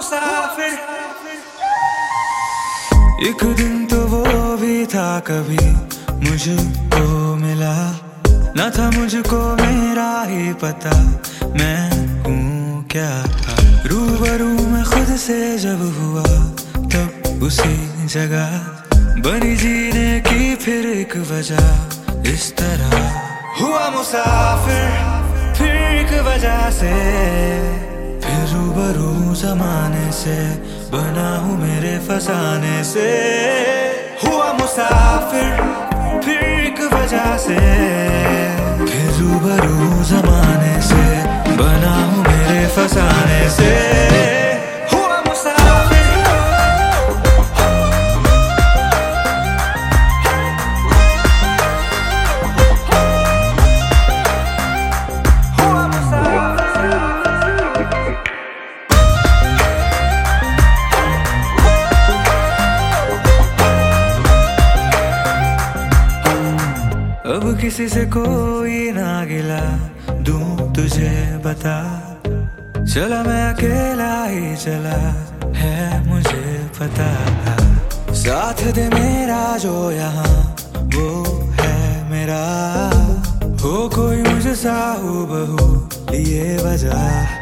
मुसाफिर। एक दिन तो वो भी था कभी मुझको मिला, न था मुझको मेरा ही पता मैं हूँ क्या। रूबरू मैं खुद से जब हुआ तब उसी जगह बनी जीने की फिर एक वजह। इस तरह हुआ मुसाफिर फिर एक वजह से, फिर रूबरू जमाने से बना हूँ मेरे फसाने से। हुआ मुसाफिर फिर एक वजह से, फिर रूबरू जमाने से बना हूँ मेरे फसाने से। हुआ मुसाफिर। हुआ मुसाफिर। अब किसी से कोई ना गिला दूं तुझे बता, चला मैं अकेला ही चला है मुझे पता। साथ दे मेरा जो यहाँ वो है मेरा, हो कोई मुझे सा हूबहू ये वजह।